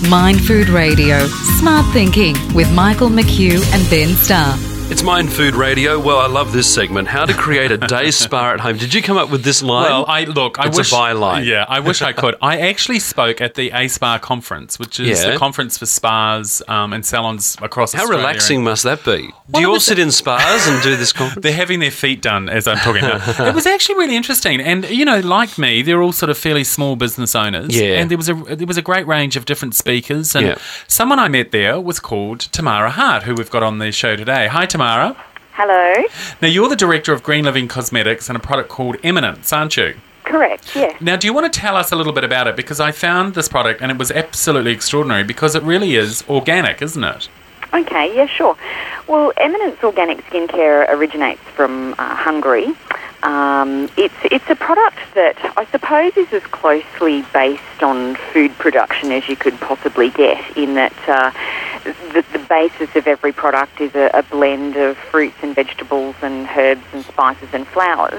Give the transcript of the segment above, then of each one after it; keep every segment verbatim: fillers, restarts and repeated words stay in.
Mind Food Radio, Smart Thinking with Michael McHugh and Ben Starr. It's Mind Food Radio. Well, I love this segment. How to create a day spa at home. Did you come up with this line? Well, I look, I it's wish, a byline. Yeah, I wish I could. I actually spoke at the A Spa conference, which is Yeah. the conference for spas um, and salons across How Australia. relaxing must that be? Do Well, you it all was- sit in spas and do this conference? They're having their feet done as I'm talking now. It was actually really interesting, and you know, like me, they're all sort of fairly small business owners. Yeah. And there was a there was a great range of different speakers, and Yeah. someone I met there was called Tamara Hart, who we've got on the show today. Hi, Tamara. Hello. Now, you're the director of Green Living Cosmetics and a product called Eminence, aren't you? Correct, yes. Now, do you want to tell us a little bit about it? Because I found this product and it was absolutely extraordinary because it really is organic, isn't it? Okay, yeah, sure. Well, Eminence Organic Skincare originates from uh, Hungary. Um, it's it's a product that I suppose is as closely based on food production as you could possibly get, in that uh, the, the basis of every product is a, a blend of fruits and vegetables and herbs and spices and flowers.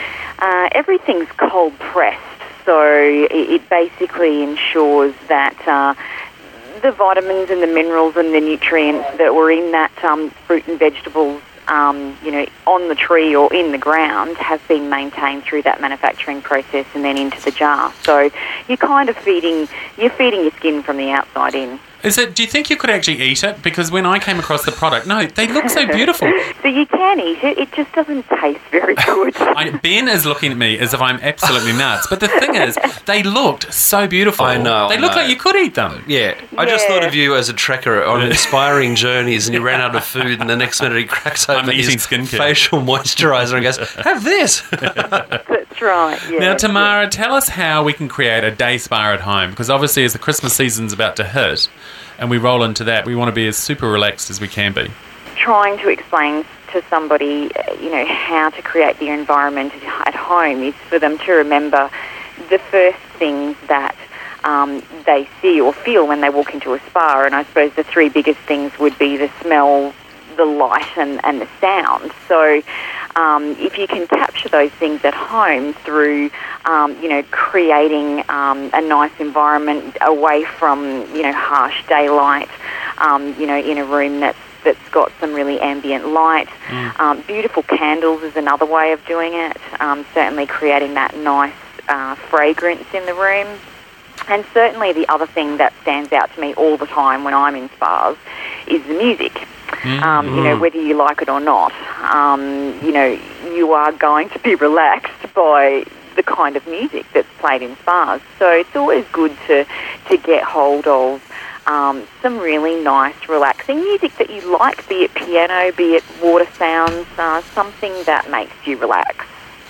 Uh, everything's cold pressed, so it, it basically ensures that uh, the vitamins and the minerals and the nutrients that were in that um, fruit and vegetables, um, you know, on the tree or in the ground have been maintained through that manufacturing process and then into the jar. So you're kind of feeding, you're feeding your skin from the outside in. Is it? Do you think you could actually eat it? Because when I came across the product, no, they look so beautiful. So you can eat it, it just doesn't taste very good. I, Ben is looking at me as if I'm absolutely nuts. But the thing is, they looked so beautiful. I know, They I look know. like you could eat them. Yeah, I just Yeah. thought of you as a trekker on inspiring journeys and you ran out of food and the next minute he cracks open I'm his eating skincare. facial moisturiser and goes, have this. That's right, yeah. Now, Tamara, tell us how we can create a day spa at home. Because obviously, as the Christmas season's about to hit and we roll into that, we want to be as super relaxed as we can be. Trying to explain to somebody, uh, you know, how to create their environment at home is for them to remember the first things that um, they see or feel when they walk into a spa. And I suppose the three biggest things would be the smell, the light and, and the sound. So um, if you can capture those things at home through, um, you know, creating um, a nice environment away from, you know, harsh daylight, um, you know, in a room that's that's got some really ambient light. Mm. Um, beautiful candles is another way of doing it, um, certainly creating that nice uh, fragrance in the room. And certainly the other thing that stands out to me all the time when I'm in spas is the music. Mm-hmm. Um, you know, whether you like it or not, um, you know, you are going to be relaxed by the kind of music that's played in spas. So it's always good to, to get hold of um, some really nice, relaxing music that you like, be it piano, be it water sounds, uh, something that makes you relax.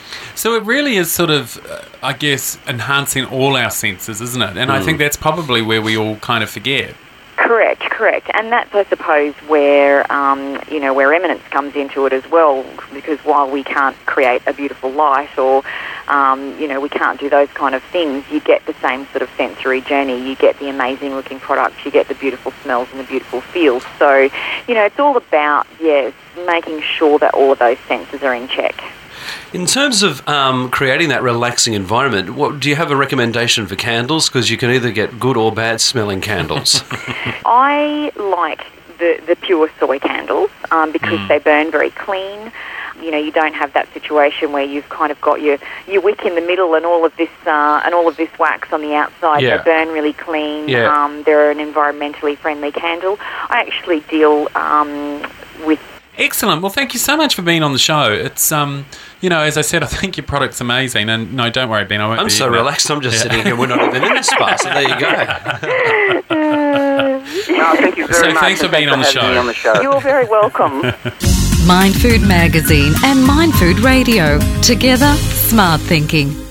So it really is sort of, uh, I guess, enhancing all our senses, isn't it? And mm. I think that's probably where we all kind of forget. Correct, correct. And that's, I suppose, where, um, you know, where Eminence comes into it as well, because while we can't create a beautiful light or, um, you know, we can't do those kind of things, you get the same sort of sensory journey. You get the amazing-looking products, you get the beautiful smells and the beautiful feels. So, you know, it's all about, yes, making sure that all of those senses are in check. In terms of um, creating that relaxing environment, what, do you have a recommendation for candles? Because you can either get good or bad smelling candles. I like the, the pure soy candles um, because mm. they burn very clean. You know, you don't have that situation where you've kind of got your, your wick in the middle and all of this uh, and all of this wax on the outside. Yeah. They burn really clean. Yeah. Um, they're an environmentally friendly candle. I actually deal um, with. Excellent. Well, thank you so much for being on the show. It's, um, you know, as I said, I think your product's amazing. And no, don't worry, Ben, I won't I'm be so relaxed. I'm just yeah. sitting here. We're not even in the spa, so there you go. No, thank you very so much. thanks for being on the, on the show. You're very welcome. Mind Food Magazine and Mind Food Radio. Together, smart thinking.